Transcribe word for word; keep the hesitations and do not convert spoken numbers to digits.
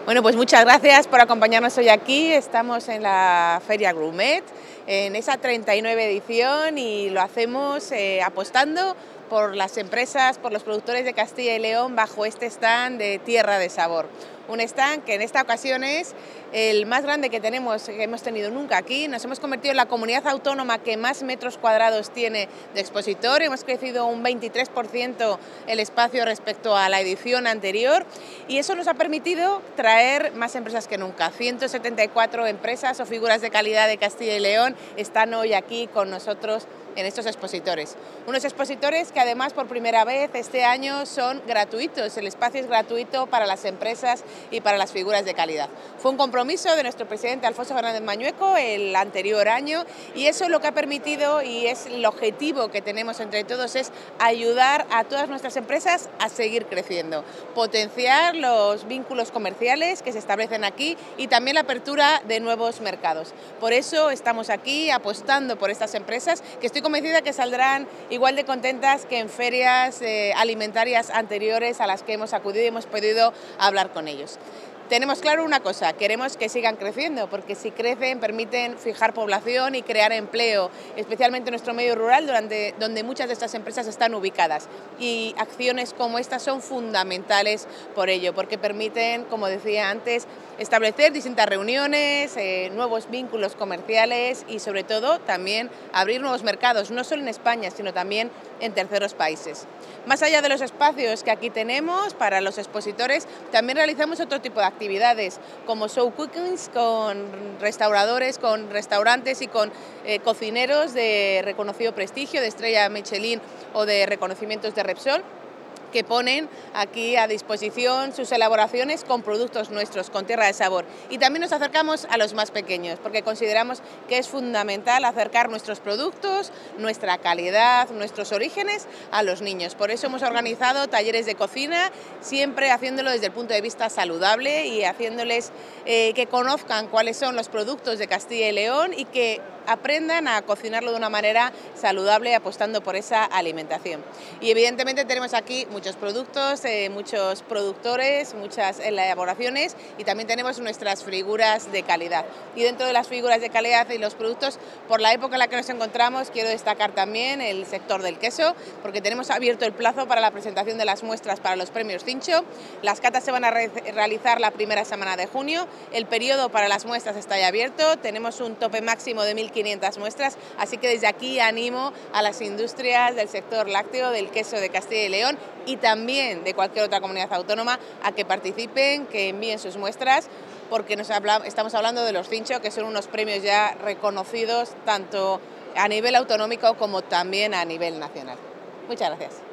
Bueno, pues muchas gracias por acompañarnos hoy aquí. Estamos en la Feria Grumet, en esa treinta y nueve edición, y lo hacemos eh, apostando por las empresas, por los productores de Castilla y León bajo este stand de Tierra de Sabor. Un stand que en esta ocasión es el más grande que tenemos, que hemos tenido nunca aquí. Nos hemos convertido en la comunidad autónoma que más metros cuadrados tiene de expositor. Hemos crecido un veintitrés por ciento el espacio respecto a la edición anterior, y eso nos ha permitido traer más empresas que nunca. ciento setenta y cuatro empresas o figuras de calidad de Castilla y León están hoy aquí con nosotros en estos expositores. Unos expositores que además por primera vez este año son gratuitos. El espacio es gratuito para las empresas y para las figuras de calidad. Fue un compromiso de nuestro presidente Alfonso Fernández Mañueco el anterior año, y eso lo que ha permitido, y es el objetivo que tenemos entre todos, es ayudar a todas nuestras empresas a seguir creciendo, potenciar los vínculos comerciales que se establecen aquí y también la apertura de nuevos mercados. Por eso estamos aquí apostando por estas empresas, que estoy convencida que saldrán igual de contentas que en ferias eh, alimentarias anteriores a las que hemos acudido y hemos podido hablar con ellos. Tenemos claro una cosa: queremos que sigan creciendo, porque si crecen permiten fijar población y crear empleo, especialmente en nuestro medio rural, durante, donde muchas de estas empresas están ubicadas. Y acciones como estas son fundamentales por ello, porque permiten, como decía antes, establecer distintas reuniones, eh, nuevos vínculos comerciales y sobre todo también abrir nuevos mercados, no solo en España, sino también en terceros países. Más allá de los espacios que aquí tenemos para los expositores, también realizamos otro tipo de actividades, como show cookings con restauradores, con restaurantes y con eh, cocineros de reconocido prestigio, de estrella Michelin o de reconocimientos de Repsol, que ponen aquí a disposición sus elaboraciones con productos nuestros, con Tierra de Sabor. Y también nos acercamos a los más pequeños, porque consideramos que es fundamental acercar nuestros productos, nuestra calidad, nuestros orígenes a los niños. Por eso hemos organizado talleres de cocina, siempre haciéndolo desde el punto de vista saludable y haciéndoles eh, que conozcan cuáles son los productos de Castilla y León y que aprendan a cocinarlo de una manera saludable, apostando por esa alimentación. Y evidentemente tenemos aquí muchos productos, eh, muchos productores, muchas elaboraciones, y también tenemos nuestras figuras de calidad. Y dentro de las figuras de calidad y los productos, por la época en la que nos encontramos, quiero destacar también el sector del queso, porque tenemos abierto el plazo para la presentación de las muestras para los premios Cincho. Las catas se van a re realizar la primera semana de junio. El periodo para las muestras está ya abierto. Tenemos un tope máximo de mil quinientas muestras, así que desde aquí animo a las industrias del sector lácteo, del queso de Castilla y León y también de cualquier otra comunidad autónoma a que participen, que envíen sus muestras, porque nos habla, estamos hablando de los Cincho, que son unos premios ya reconocidos tanto a nivel autonómico como también a nivel nacional. Muchas gracias.